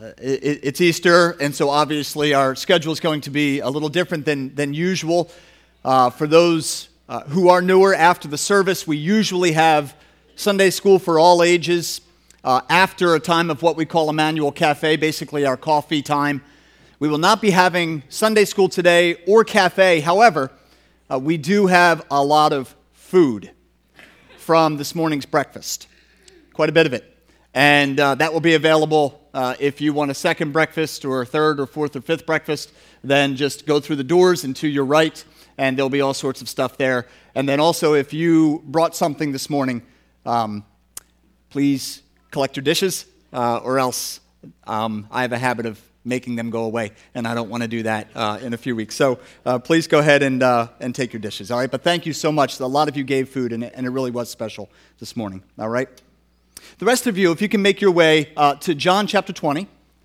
It's Easter, and so obviously our schedule is going to be a little different than usual. For those who are newer, after the service, we usually have Sunday school for all ages after a time of what we call Emmanuel Cafe, basically our coffee time. We will not be having Sunday school today or cafe. However, we do have a lot of food from this morning's breakfast, quite a bit of it. And that will be available if you want a second breakfast or a third or fourth or fifth breakfast. Then just go through the doors and to your right, and there'll be all sorts of stuff there. And then also, if you brought something this morning, please collect your dishes, or else I have a habit of making them go away, and I don't want to do that in a few weeks. So please go ahead and take your dishes, all right? But thank you so much. A lot of you gave food, and it really was special this morning, all right? The rest of you, if you can make your way to John chapter 20.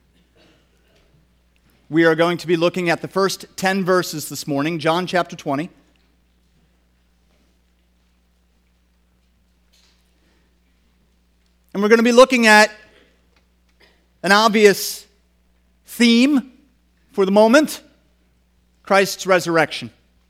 We are going to be looking at the first 10 verses this morning, John chapter 20. And we're going to be looking at an obvious theme for the moment, Christ's resurrection.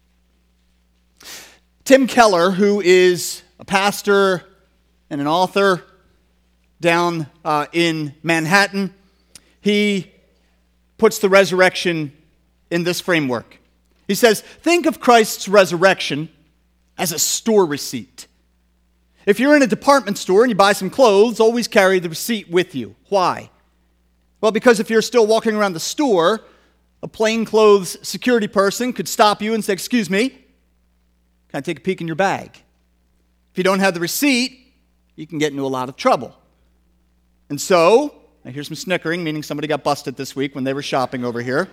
Tim Keller, who is a pastor and an author down in Manhattan, he puts the resurrection in this framework. He says, think of Christ's resurrection as a store receipt. If you're in a department store and you buy some clothes, always carry the receipt with you. Why? Well, because if you're still walking around the store, a plainclothes security person could stop you and say, excuse me, can I take a peek in your bag? If you don't have the receipt, you can get into a lot of trouble. And so, I hear some snickering, meaning somebody got busted this week when they were shopping over here.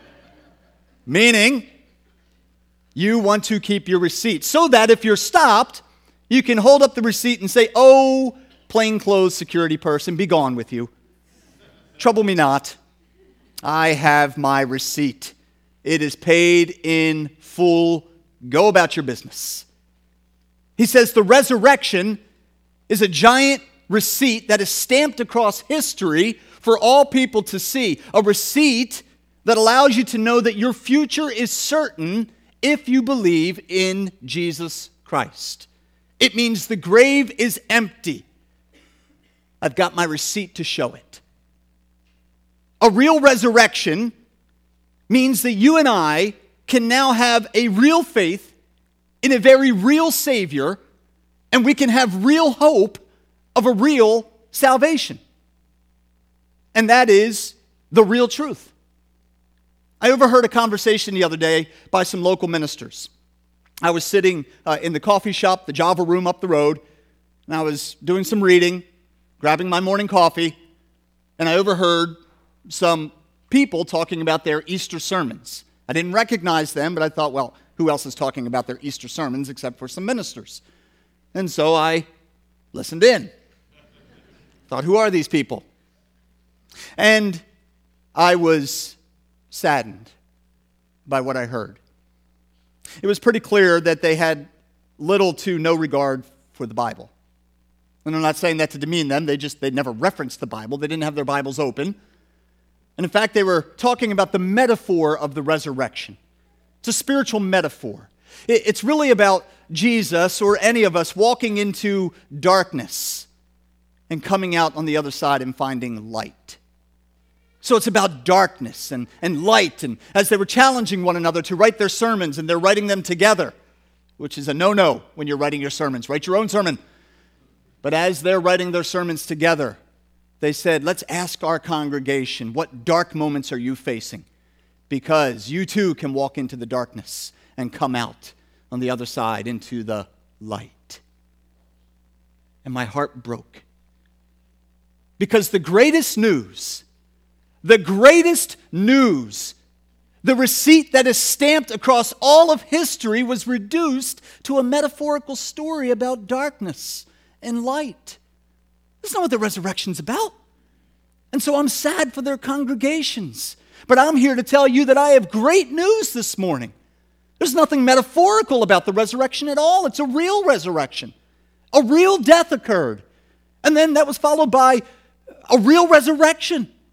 Meaning, you want to keep your receipt so that if you're stopped, you can hold up the receipt and say, oh, plainclothes security person, be gone with you. Trouble me not. I have my receipt. It is paid in full. Go about your business. He says the resurrection is a giant receipt that is stamped across history for all people to see. A receipt that allows you to know that your future is certain if you believe in Jesus Christ. It means the grave is empty. I've got my receipt to show it. A real resurrection means that you and I can now have a real faith in a very real Savior, and we can have real hope of a real salvation. And that is the real truth. I overheard a conversation the other day by some local ministers. I was sitting in the coffee shop, the Java room up the road, and I was doing some reading, grabbing my morning coffee, and I overheard some people talking about their Easter sermons. I didn't recognize them, but I thought, well, who else is talking about their Easter sermons except for some ministers? And so I listened in. Thought, who are these people? And I was saddened by what I heard. It was pretty clear that they had little to no regard for the Bible. And I'm not saying that to demean them. They never referenced the Bible. They didn't have their Bibles open. And in fact, they were talking about the metaphor of the resurrection. It's a spiritual metaphor. It's really about Jesus or any of us walking into darkness and coming out on the other side and finding light. So it's about darkness and light. And as they were challenging one another to write their sermons, and they're writing them together, which is a no-no when you're writing your sermons. Write your own sermon. But as they're writing their sermons together, they said, let's ask our congregation, what dark moments are you facing? Because you too can walk into the darkness and come out on the other side into the light. And my heart broke. Because the greatest news, the receipt that is stamped across all of history was reduced to a metaphorical story about darkness and light. That's not what the resurrection's about. And so I'm sad for their congregations. But I'm here to tell you that I have great news this morning. There's nothing metaphorical about the resurrection at all. It's a real resurrection. A real death occurred. And then that was followed by a real resurrection.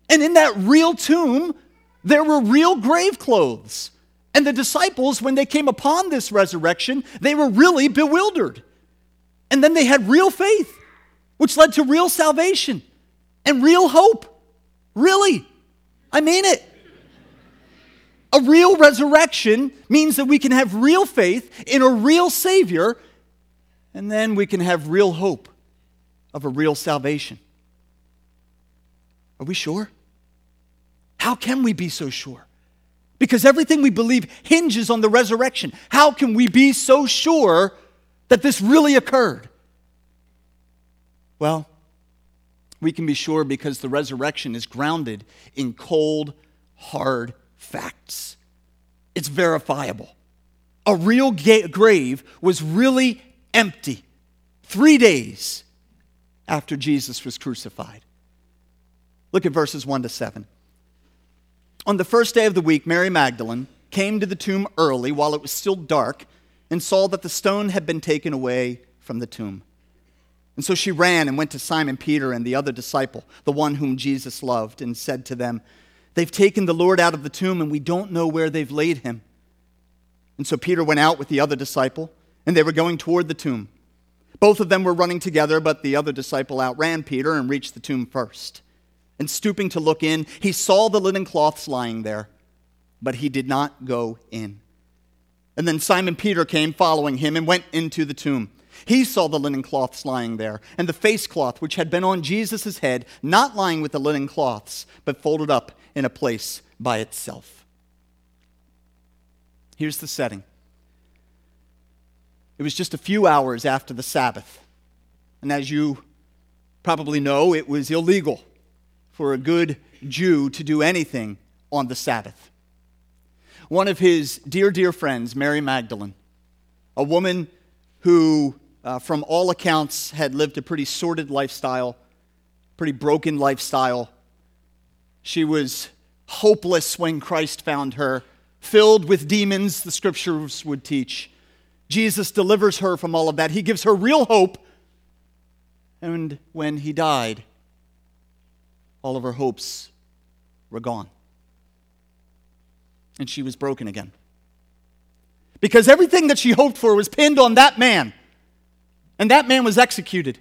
And in that real tomb, there were real grave clothes. And the disciples, when they came upon this resurrection, they were really bewildered. And then they had real faith, which led to real salvation and real hope. Really. I mean it. A real resurrection means that we can have real faith in a real Savior, and then we can have real hope of a real salvation. Are we sure? How can we be so sure? Because everything we believe hinges on the resurrection. How can we be so sure that this really occurred? Well, we can be sure because the resurrection is grounded in cold, hard facts. It's verifiable. A real grave was really empty 3 days after Jesus was crucified. Look at verses 1 to 7. On the first day of the week, Mary Magdalene came to the tomb early while it was still dark and saw that the stone had been taken away from the tomb. And so she ran and went to Simon Peter and the other disciple, the one whom Jesus loved, and said to them, "They've taken the Lord out of the tomb, and we don't know where they've laid him." And so Peter went out with the other disciple, and they were going toward the tomb. Both of them were running together, but the other disciple outran Peter and reached the tomb first. And stooping to look in, he saw the linen cloths lying there, but he did not go in. And then Simon Peter came following him and went into the tomb. He saw the linen cloths lying there, and the face cloth which had been on Jesus' head, not lying with the linen cloths, but folded up in a place by itself. Here's the setting. It was just a few hours after the Sabbath. And as you probably know, it was illegal for a good Jew to do anything on the Sabbath. One of his dear friends, Mary Magdalene, a woman who, from all accounts, had lived a pretty sordid lifestyle, pretty broken lifestyle. She was hopeless when Christ found her, filled with demons, the scriptures would teach. Jesus delivers her from all of that. He gives her real hope. And when he died, all of her hopes were gone. And she was broken again. Because everything that she hoped for was pinned on that man. And that man was executed.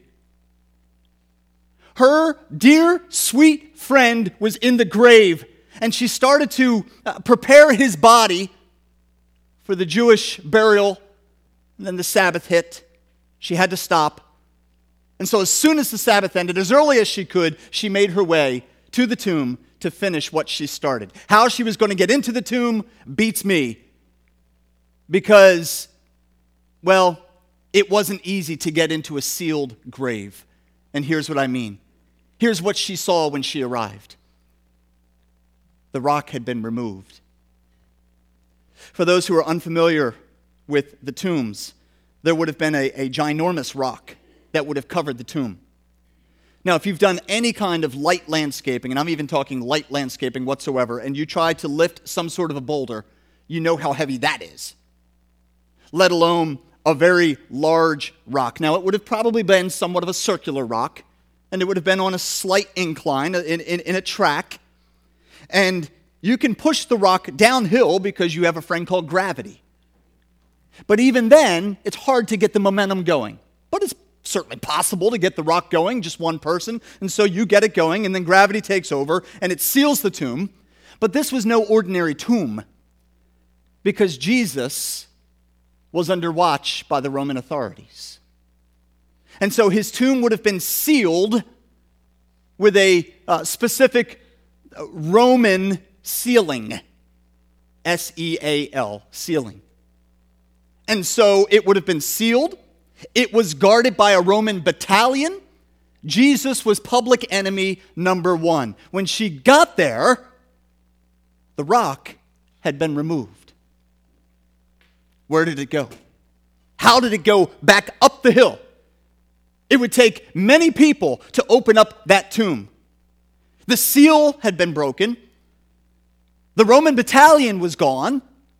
Her dear, sweet friend was in the grave. And she started to prepare his body for the Jewish burial. And then the Sabbath hit. She had to stop. And so as soon as the Sabbath ended, as early as she could, she made her way to the tomb to finish what she started. How she was going to get into the tomb beats me. Because, well, it wasn't easy to get into a sealed grave. And here's what I mean. Here's what she saw when she arrived. The rock had been removed. For those who are unfamiliar with the tombs, there would have been a ginormous rock that would have covered the tomb. Now, if you've done any kind of light landscaping, and I'm even talking light landscaping whatsoever, and you try to lift some sort of a boulder, you know how heavy that is, let alone a very large rock. Now, it would have probably been somewhat of a circular rock, and it would have been on a slight incline in a track, and you can push the rock downhill because you have a friend called gravity. But even then, it's hard to get the momentum going. But it's certainly possible to get the rock going, just one person. And so you get it going, and then gravity takes over, and it seals the tomb. But this was no ordinary tomb, because Jesus was under watch by the Roman authorities. And so his tomb would have been sealed with a specific Roman sealing. S-E-A-L, sealing. And so it would have been sealed. It was guarded by a Roman battalion. Jesus was public enemy number one. When she got there, the rock had been removed. Where did it go? How did it go back up the hill? It would take many people to open up that tomb. The seal had been broken. The Roman battalion was gone.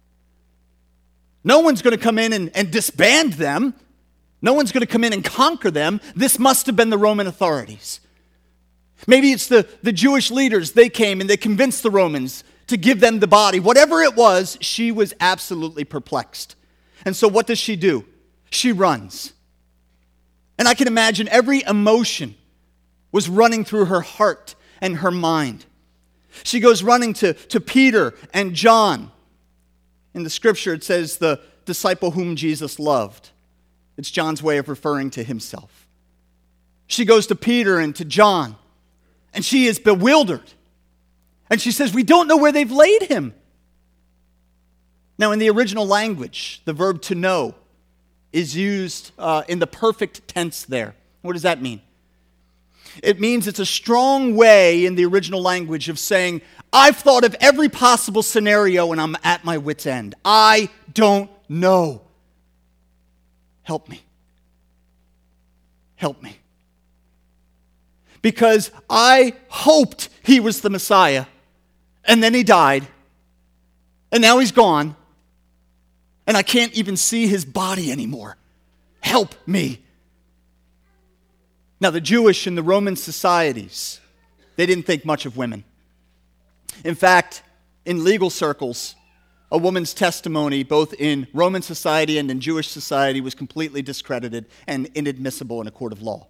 No one's going to come in and disband them. No one's going to come in and conquer them. This must have been the Roman authorities. Maybe it's the Jewish leaders. They came and they convinced the Romans to give them the body. Whatever it was, she was absolutely perplexed. And so what does she do? She runs. And I can imagine every emotion was running through her heart and her mind. She goes running to Peter and John. In the scripture, it says the disciple whom Jesus loved. It's John's way of referring to himself. She goes to Peter and to John, and she is bewildered. And she says, we don't know where they've laid him. Now, in the original language, the verb to know is used in the perfect tense there. What does that mean? It means it's a strong way in the original language of saying, I've thought of every possible scenario and I'm at my wit's end. I don't know. Help me. Help me. Because I hoped he was the Messiah, and then he died, and now he's gone, and I can't even see his body anymore. Help me. Now, the Jewish and the Roman societies, they didn't think much of women. In fact, in legal circles, a woman's testimony, both in Roman society and in Jewish society, was completely discredited and inadmissible in a court of law.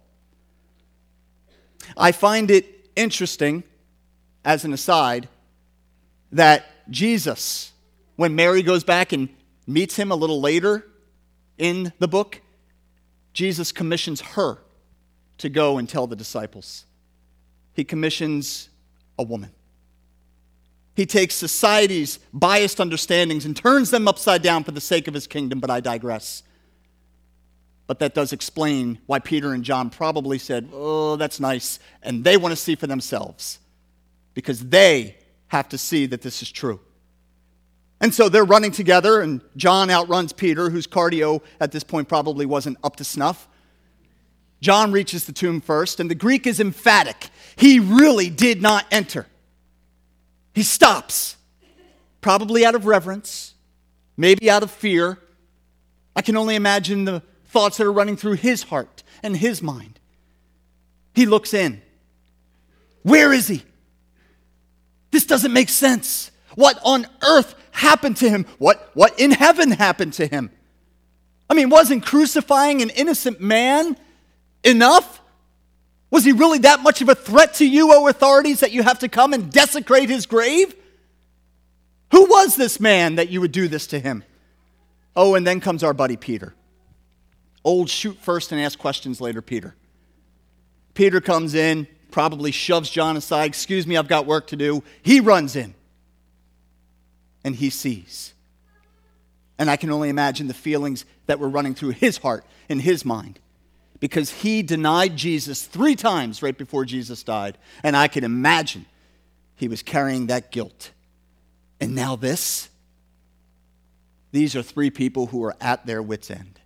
I find it interesting, as an aside, that Jesus, when Mary goes back and meets him a little later in the book, Jesus commissions her to go and tell the disciples. He commissions a woman. He takes society's biased understandings and turns them upside down for the sake of his kingdom, but I digress. But that does explain why Peter and John probably said, oh, that's nice, and they want to see for themselves, because they have to see that this is true. And so they're running together, and John outruns Peter, whose cardio at this point probably wasn't up to snuff. John reaches the tomb first, and the Greek is emphatic. He really did not enter. He stops, probably out of reverence, maybe out of fear. I can only imagine the thoughts that are running through his heart and his mind. He looks in. Where is he? This doesn't make sense. What on earth happened to him? What in heaven happened to him? I mean, wasn't crucifying an innocent man enough? Was he really that much of a threat to you, O authorities, that you have to come and desecrate his grave? Who was this man that you would do this to him? Oh, and then comes our buddy Peter. Old shoot first and ask questions later Peter. Peter comes in, probably shoves John aside. Excuse me, I've got work to do. He runs in. And he sees. And I can only imagine the feelings that were running through his heart and his mind, because he denied Jesus 3 times right before Jesus died. And I can imagine he was carrying that guilt. And now this? These are 3 people who are at their wits' end.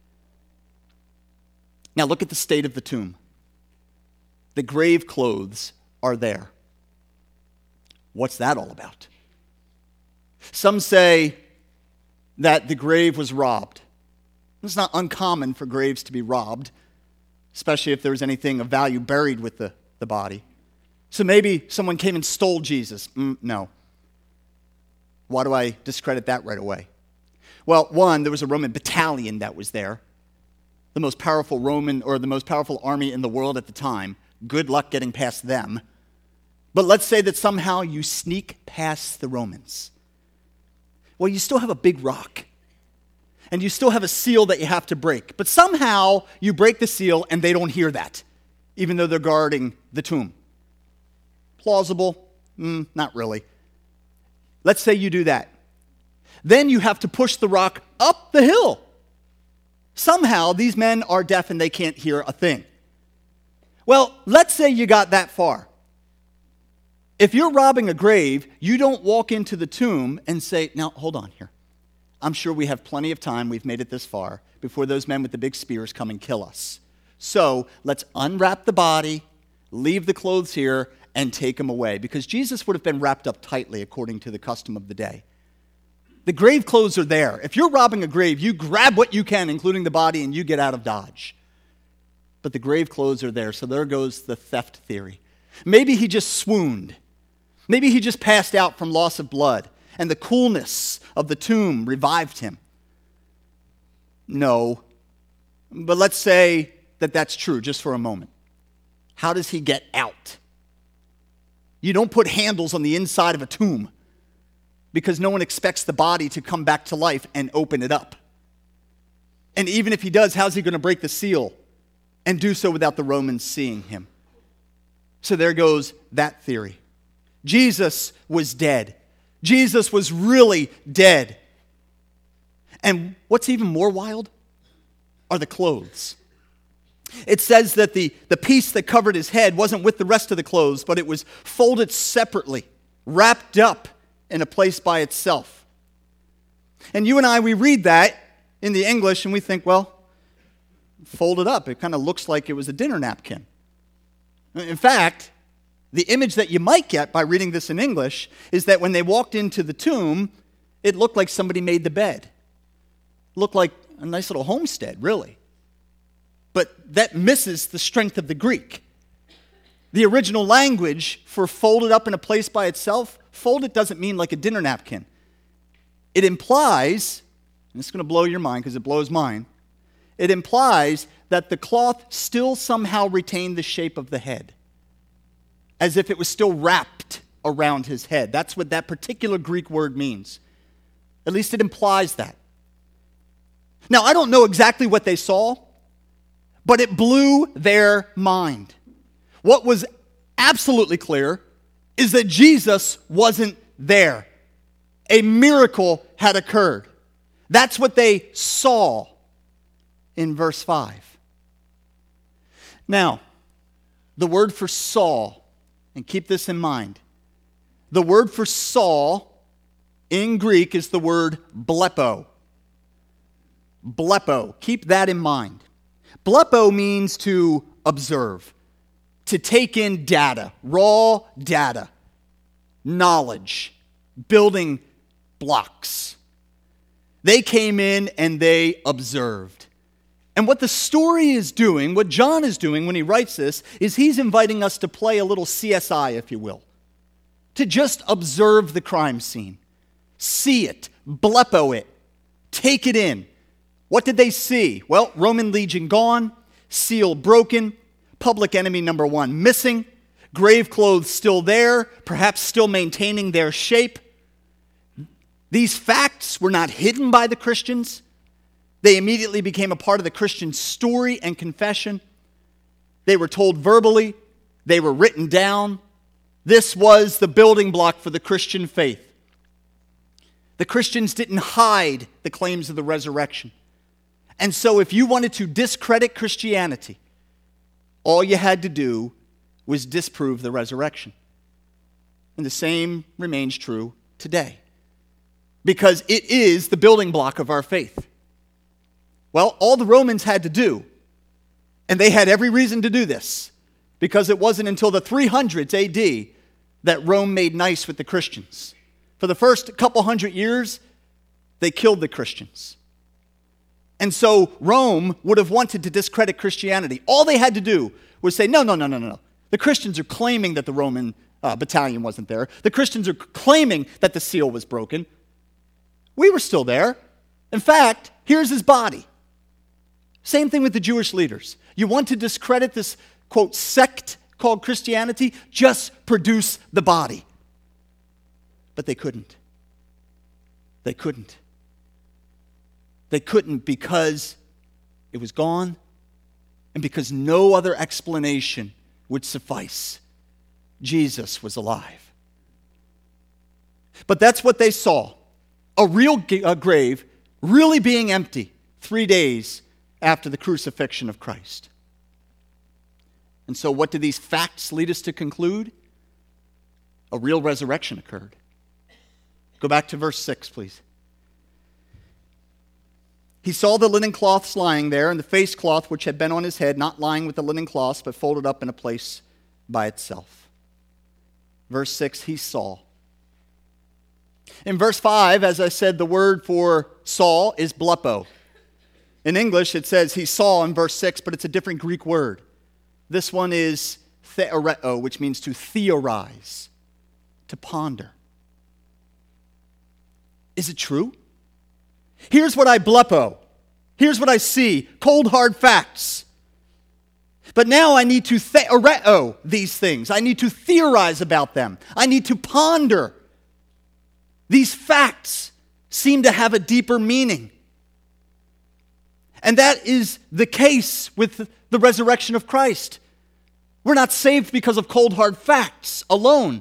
Now look at the state of the tomb. The grave clothes are there. What's that all about? Some say that the grave was robbed. It's not uncommon for graves to be robbed, especially if there was anything of value buried with the body. So maybe someone came and stole Jesus. No. Why do I discredit that right away? Well, one, there was a Roman battalion that was there. The most powerful Roman, or the most powerful army in the world at the time. Good luck getting past them. But let's say that somehow you sneak past the Romans. Well, you still have a big rock. And you still have a seal that you have to break. But somehow you break the seal and they don't hear that, even though they're guarding the tomb. Plausible? Not really. Let's say you do that. Then you have to push the rock up the hill. Somehow these men are deaf and they can't hear a thing. Well, let's say you got that far. If you're robbing a grave, you don't walk into the tomb and say, now, hold on here. I'm sure we have plenty of time, we've made it this far, before those men with the big spears come and kill us. So let's unwrap the body, leave the clothes here, and take them away. Because Jesus would have been wrapped up tightly according to the custom of the day. The grave clothes are there. If you're robbing a grave, you grab what you can, including the body, and you get out of Dodge. But the grave clothes are there, so there goes the theft theory. Maybe he just swooned. Maybe he just passed out from loss of blood, and the coolness of the tomb revived him. No. But let's say that that's true just for a moment. How does he get out? You don't put handles on the inside of a tomb because no one expects the body to come back to life and open it up. And even if he does, how's he going to break the seal and do so without the Romans seeing him? So there goes that theory. Jesus was dead. Jesus was really dead. And what's even more wild are the clothes. It says that the piece that covered his head wasn't with the rest of the clothes, but it was folded separately, wrapped up in a place by itself. And you and I, we read that in the English and we think, well, folded up. It kind of looks like it was a dinner napkin. In fact, the image that you might get by reading this in English is that when they walked into the tomb, it looked like somebody made the bed. It looked like a nice little homestead, really. But that misses the strength of the Greek. The original language for folded up in a place by itself, folded doesn't mean like a dinner napkin. It implies, and it's going to blow your mind because it blows mine, it implies that the cloth still somehow retained the shape of the head, as if it was still wrapped around his head. That's what that particular Greek word means. At least it implies that. Now, I don't know exactly what they saw, but it blew their mind. What was absolutely clear is that Jesus wasn't there. A miracle had occurred. That's what they saw in verse 5. Now, the word for saw, and keep this in mind, the word for saw in Greek is the word blepo. Blepo. Keep that in mind. Blepo means to observe, to take in data, raw data, knowledge, building blocks. They came in and they observed. And what the story is doing, what John is doing when he writes this, is he's inviting us to play a little CSI, if you will, to just observe the crime scene, see it, blepo it, take it in. What did they see? Well, Roman legion gone, seal broken, public enemy number 1 missing, grave clothes still there, perhaps still maintaining their shape. These facts were not hidden by the Christians. They immediately became a part of the Christian story and confession. They were told verbally. They were written down. This was the building block for the Christian faith. The Christians didn't hide the claims of the resurrection. And so if you wanted to discredit Christianity, all you had to do was disprove the resurrection. And the same remains true today, because it is the building block of our faith. Well, all the Romans had to do, and they had every reason to do this, because it wasn't until the 300s AD that Rome made nice with the Christians. For the first couple hundred years, they killed the Christians. And so Rome would have wanted to discredit Christianity. All they had to do was say, no. The Christians are claiming that the Roman battalion wasn't there. The Christians are claiming that the seal was broken. We were still there. In fact, here's his body. Same thing with the Jewish leaders. You want to discredit this, quote, sect called Christianity? Just produce the body. But they couldn't. They couldn't. They couldn't because it was gone and because no other explanation would suffice. Jesus was alive. But that's what they saw. A real grave really being empty 3 days after the crucifixion of Christ. And so what do these facts lead us to conclude? A real resurrection occurred. Go back to verse 6, please. He saw the linen cloths lying there, and the face cloth which had been on his head, not lying with the linen cloths, but folded up in a place by itself. Verse 6, he saw. In verse 5, as I said, the word for saw is blepo. In English, it says he saw in verse 6, but it's a different Greek word. This one is theoreo, which means to theorize, to ponder. Is it true? Here's what I blepo. Here's what I see. Cold, hard facts. But now I need to theoreo these things. I need to theorize about them. I need to ponder. These facts seem to have a deeper meaning. And that is the case with the resurrection of Christ. We're not saved because of cold, hard facts alone.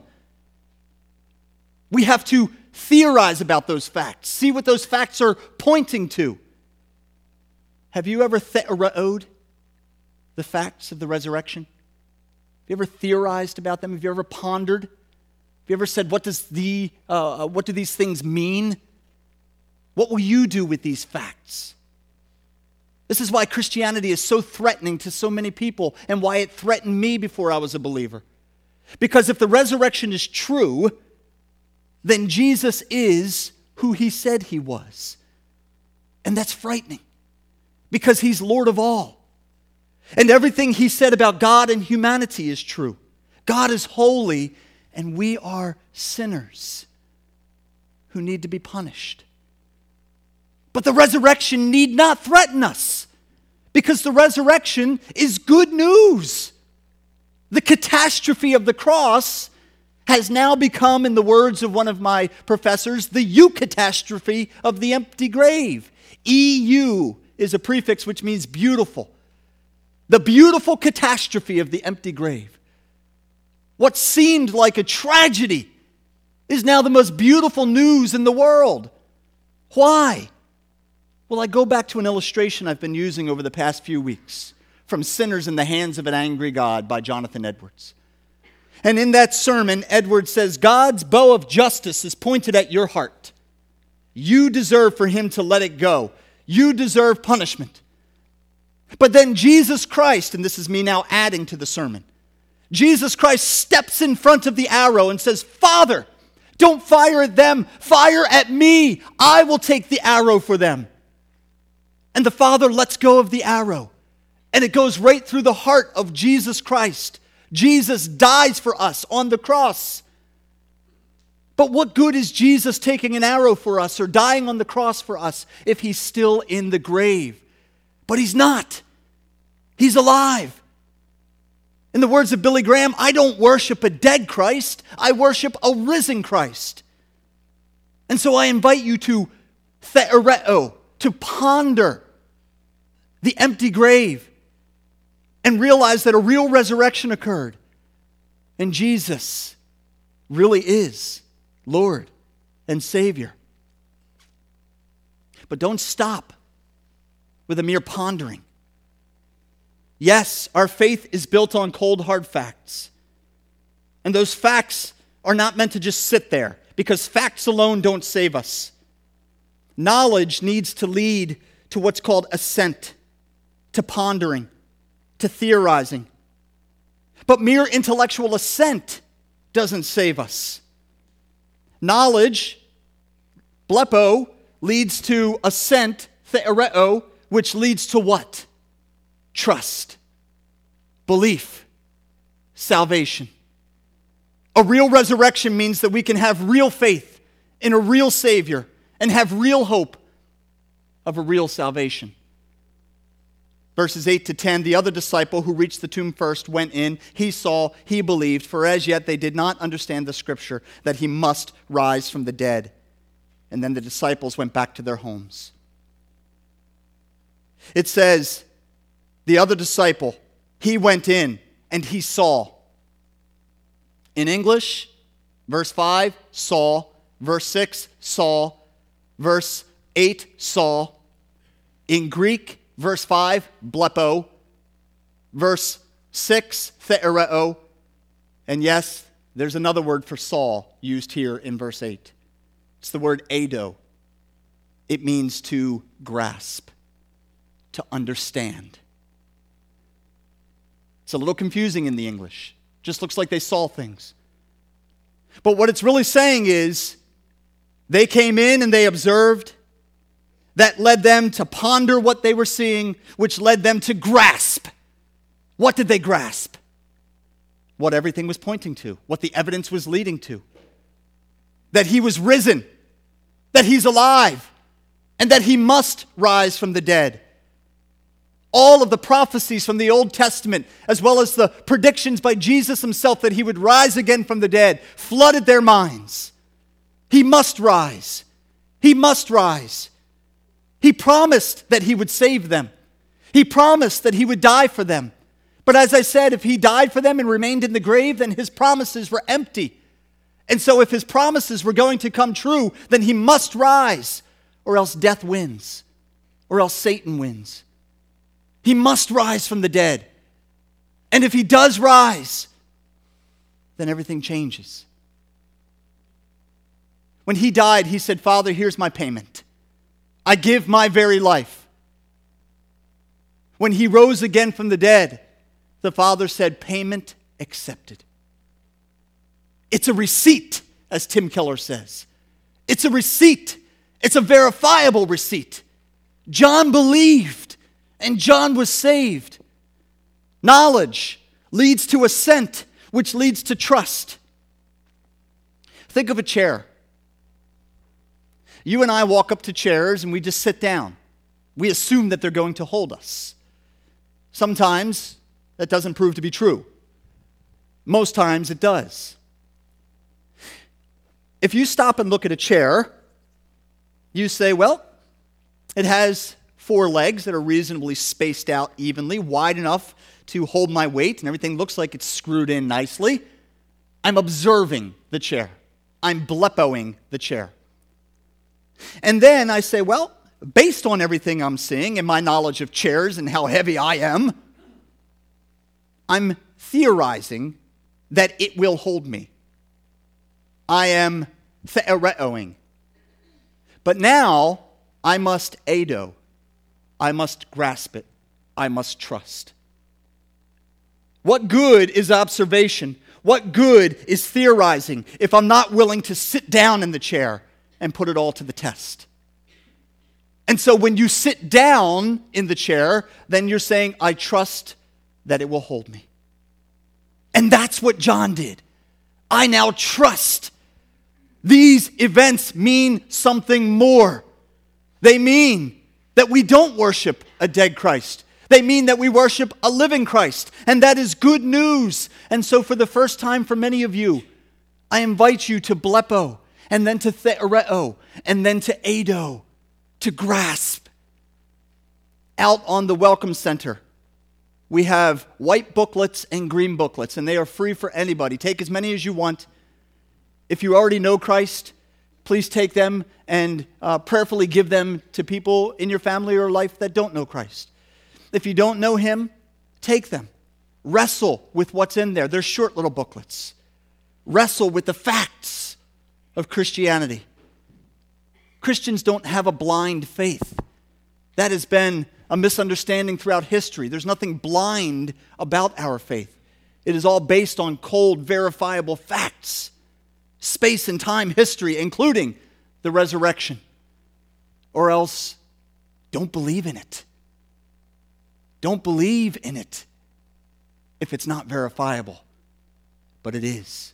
We have to theorize about those facts, see what those facts are pointing to. Have you ever theoreoed the facts of the resurrection? Have you ever theorized about them? Have you ever pondered? Have you ever said, what do these things mean? What will you do with these facts? This is why Christianity is so threatening to so many people and why it threatened me before I was a believer. Because if the resurrection is true, then Jesus is who he said he was. And that's frightening because he's Lord of all. And everything he said about God and humanity is true. God is holy and we are sinners who need to be punished. But the resurrection need not threaten us because the resurrection is good news. The catastrophe of the cross has now become, in the words of one of my professors, the eucatastrophe of the empty grave. EU is a prefix which means beautiful. The beautiful catastrophe of the empty grave. What seemed like a tragedy is now the most beautiful news in the world. Why? Well, I go back to an illustration I've been using over the past few weeks from Sinners in the Hands of an Angry God by Jonathan Edwards. And in that sermon, Edwards says, God's bow of justice is pointed at your heart. You deserve for him to let it go. You deserve punishment. But then Jesus Christ, and this is me now adding to the sermon, Jesus Christ steps in front of the arrow and says, Father, don't fire at them, fire at me. I will take the arrow for them. And the Father lets go of the arrow. And it goes right through the heart of Jesus Christ. Jesus dies for us on the cross. But what good is Jesus taking an arrow for us or dying on the cross for us if he's still in the grave? But he's not. He's alive. In the words of Billy Graham, I don't worship a dead Christ. I worship a risen Christ. And so I invite you to theoreo, to ponder the empty grave and realize that a real resurrection occurred. And Jesus really is Lord and Savior. But don't stop with a mere pondering. Yes, our faith is built on cold, hard facts. And those facts are not meant to just sit there, because facts alone don't save us. Knowledge needs to lead to what's called assent, to pondering, to theorizing. But mere intellectual assent doesn't save us. Knowledge, blepo, leads to assent, theoreo, which leads to what? Trust, belief, salvation. A real resurrection means that we can have real faith in a real Savior and have real hope of a real salvation. Verses 8 to 10, the other disciple who reached the tomb first went in. He saw, he believed, for as yet they did not understand the scripture that he must rise from the dead. And then the disciples went back to their homes. It says, the other disciple, he went in and he saw. In English, verse 5, saw. Verse 6, saw. Verse 8, saw. In Greek, verse 5, blepo. Verse 6, theoreo. And yes, there's another word for saw used here in verse 8. It's the word eido. It means to grasp, to understand. It's a little confusing in the English. Just looks like they saw things. But what it's really saying is, they came in and they observed. That led them to ponder what they were seeing, which led them to grasp. What did they grasp? what everything was pointing to, what the evidence was leading to. That he was risen, that he's alive, and that he must rise from the dead. All of the prophecies from the Old Testament, as well as the predictions by Jesus himself that he would rise again from the dead, flooded their minds. He must rise. He must rise. He promised that he would save them. He promised that he would die for them. But as I said, if he died for them and remained in the grave, then his promises were empty. And so if his promises were going to come true, then he must rise, or else death wins, or else Satan wins. He must rise from the dead. And if he does rise, then everything changes. When he died, he said, Father, here's my payment. I give my very life. When he rose again from the dead, the Father said, payment accepted. It's a receipt, as Tim Keller says. It's a receipt. It's a verifiable receipt. John believed, and John was saved. Knowledge leads to assent, which leads to trust. Think of a chair. You and I walk up to chairs and we just sit down. We assume that they're going to hold us. Sometimes that doesn't prove to be true. Most times it does. If you stop and look at a chair, you say, well, it has 4 legs that are reasonably spaced out evenly, wide enough to hold my weight, and everything looks like it's screwed in nicely. I'm observing the chair. I'm blepoing the chair. And then I say, well, based on everything I'm seeing and my knowledge of chairs and how heavy I am, I'm theorizing that it will hold me. I am theoreoing. But now I must eido. I must grasp it. I must trust. What good is observation? What good is theorizing if I'm not willing to sit down in the chair and put it all to the test? And so when you sit down in the chair, then you're saying, I trust that it will hold me. And that's what John did. I now trust. These events mean something more. They mean that we don't worship a dead Christ. They mean that we worship a living Christ. And that is good news. And so for the first time for many of you, I invite you to blepo, and then to theoreo, and then to eido, to grasp. Out on the Welcome Center, we have white booklets and green booklets, and they are free for anybody. Take as many as you want. If you already know Christ, please take them and prayerfully give them to people in your family or life that don't know Christ. If you don't know him, take them. Wrestle with what's in there. They're short little booklets. Wrestle with the facts of Christianity. Christians don't have a blind faith. That has been a misunderstanding throughout history. There's nothing blind about our faith. It is all based on cold, verifiable facts. Space and time history, including the resurrection. Or else, don't believe in it. Don't believe in it if it's not verifiable. But it is.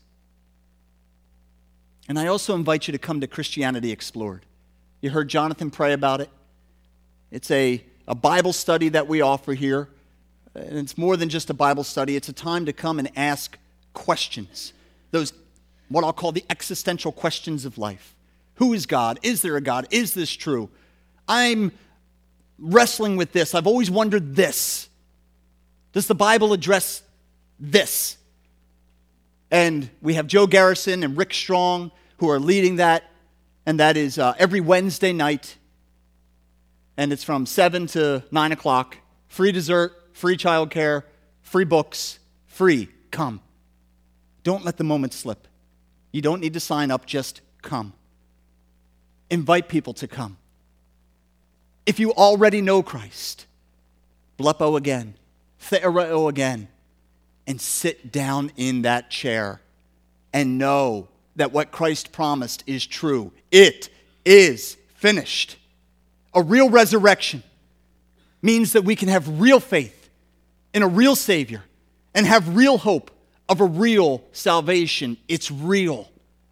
And I also invite you to come to Christianity Explored. You heard Jonathan pray about it. It's a Bible study that we offer here. And it's more than just a Bible study. It's a time to come and ask questions. Those, what I'll call the existential questions of life. Who is God? Is there a God? Is this true? I'm wrestling with this. I've always wondered this. Does the Bible address this? And we have Joe Garrison and Rick Strong who are leading that. And that is every Wednesday night. And it's from 7 to 9 o'clock. Free dessert, free childcare, free books, free. Come. Don't let the moment slip. You don't need to sign up, just come. Invite people to come. If you already know Christ, blepo again, theoreo again, and sit down in that chair and know that what Christ promised is true. It is finished. A real resurrection means that we can have real faith in a real Savior and have real hope of a real salvation. It's real.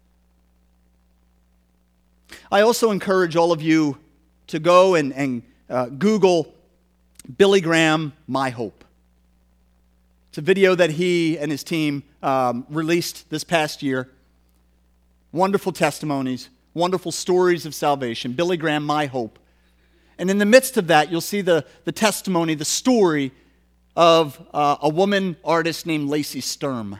I also encourage all of you to go and Google Billy Graham, My Hope. It's a video that he and his team released this past year. Wonderful testimonies, wonderful stories of salvation. Billy Graham, My Hope. And in the midst of that, you'll see the testimony, the story of a woman artist named Lacey Sturm.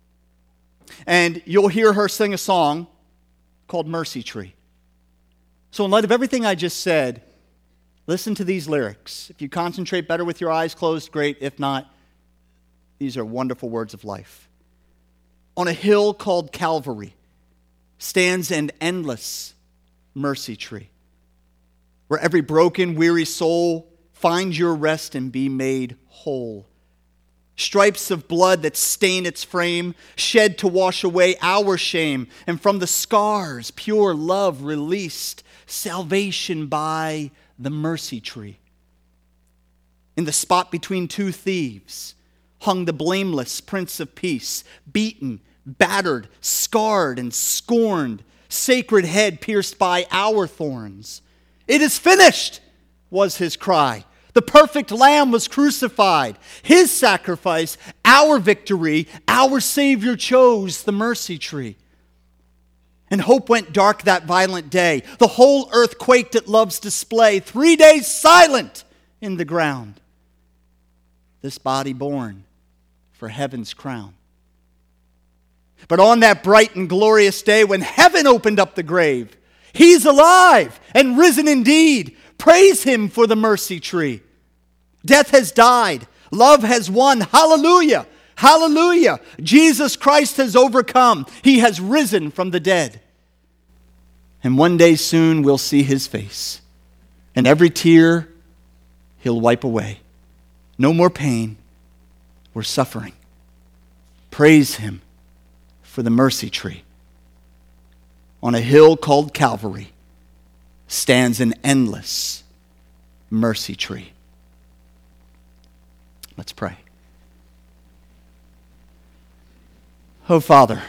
And you'll hear her sing a song called Mercy Tree. So in light of everything I just said, listen to these lyrics. If you concentrate better with your eyes closed, great. If not, these are wonderful words of life. On a hill called Calvary stands an endless mercy tree, where every broken, weary soul finds your rest and be made whole. Stripes of blood that stain its frame, shed to wash away our shame, and from the scars, pure love released, salvation by the mercy tree. In the spot between two thieves hung the blameless Prince of Peace, beaten, battered, scarred, and scorned, sacred head pierced by our thorns. "It is finished," was his cry. The perfect Lamb was crucified. His sacrifice, our victory, our Savior chose the mercy tree. And hope went dark that violent day. The whole earth quaked at love's display. 3 days silent in the ground. This body born for heaven's crown. But on that bright and glorious day when heaven opened up the grave, He's alive and risen indeed. Praise Him for the mercy tree. Death has died. Love has won. Hallelujah. Hallelujah. Jesus Christ has overcome. He has risen from the dead. And one day soon we'll see His face. And every tear He'll wipe away. No more pain or suffering. Praise Him for the mercy tree. On a hill called Calvary stands an endless mercy tree. Let's pray. Oh, Father,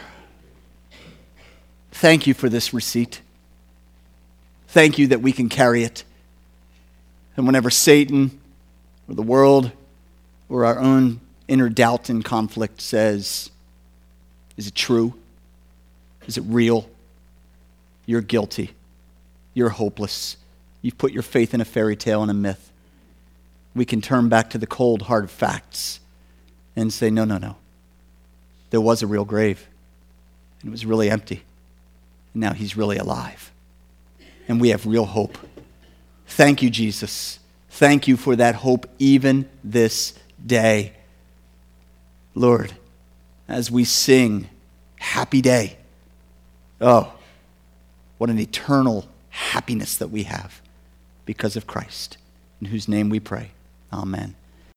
thank You for this receipt. Thank You that we can carry it. And whenever Satan or the world or our own inner doubt and conflict says, is it true? Is it real? You're guilty. You're hopeless. You've put your faith in a fairy tale and a myth. We can turn back to the cold, hard facts and say, no, no, no. There was a real grave, and it was really empty. And now He's really alive. And we have real hope. Thank You, Jesus. Thank You for that hope even this day. Lord, as we sing, happy day. Oh, what an eternal happiness that we have because of Christ, in whose name we pray. Amen.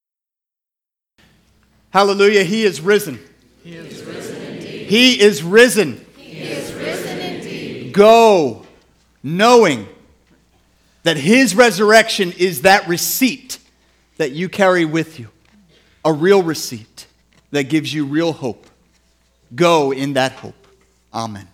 Hallelujah. He is risen. He is risen indeed. He is risen. He is risen indeed. Go knowing that His resurrection is that receipt that you carry with you. A real receipt that gives you real hope. Go in that hope. Amen.